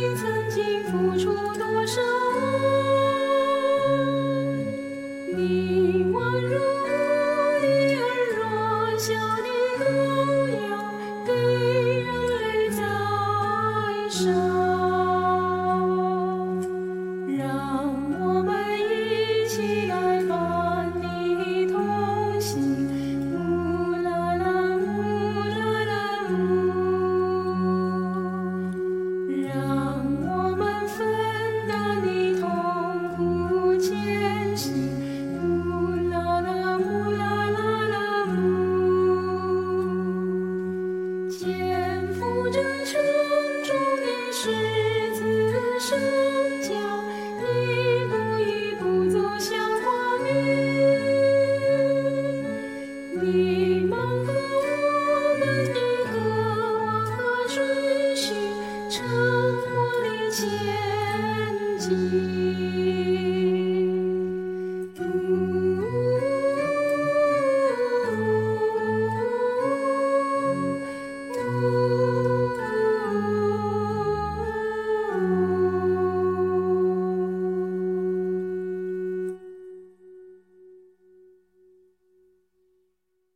你曾经付出多少爱？你宛如女儿弱小的羔羊，给人类宰杀。让我们一起来伴你同行，呜啦啦呜啦啦呜。让我们分担你痛苦艰辛，呜啦啦呜啦啦啦呜。肩负着沉重的十字山脚，一步一步走向光明。你mang和我们的渴望和追寻，沉默地前进。